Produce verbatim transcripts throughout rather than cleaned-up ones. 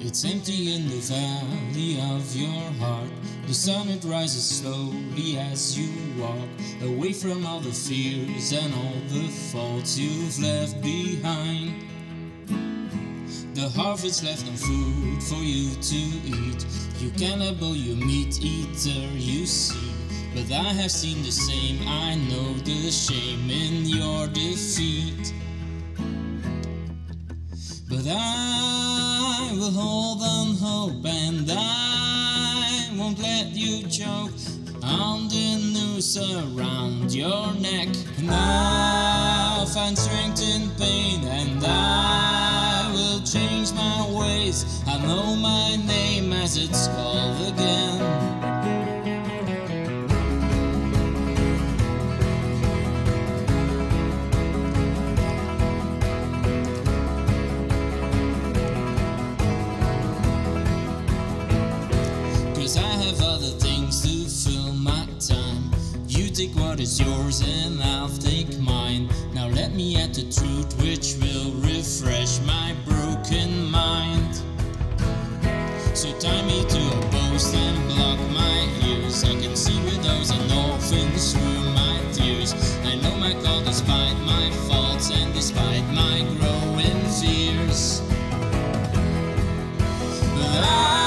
It's empty in the valley of your heart. The sun, it rises slowly as you walk away from all the fears and all the faults you've left behind. The harvest left no food for you to eat. You cannibal, you meat eater, you see. But I have seen the same, I know the shame in your defeat. But I will hold on hope, and I won't let you choke on the noose around your neck. And I'll find strength in pain, and I will change my ways. I know my name as it's called again. I have other things to fill my time. You take what is yours and I'll take mine. Now let me add the truth which will refresh my broken mind. So tie me to a post and block my ears. I can see widows and orphans through my tears. I know my call despite my faults and despite my growing fears. But I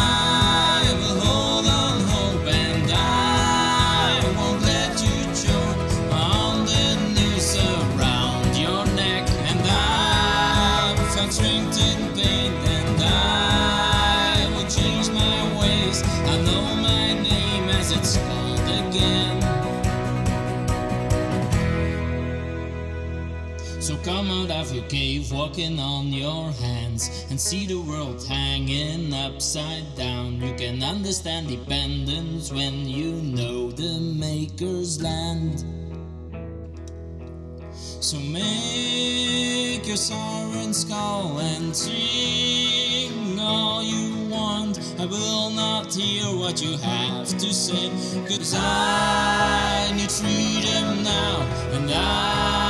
strength in pain, and I will change my ways. I know my name as it's called again. So come out of your cave, walking on your hands, and see the world hanging upside down. You can understand dependence when you know the Maker's land. So make your sirens call and sing all you want. I will not hear what you have to say, 'cause I need freedom now, and I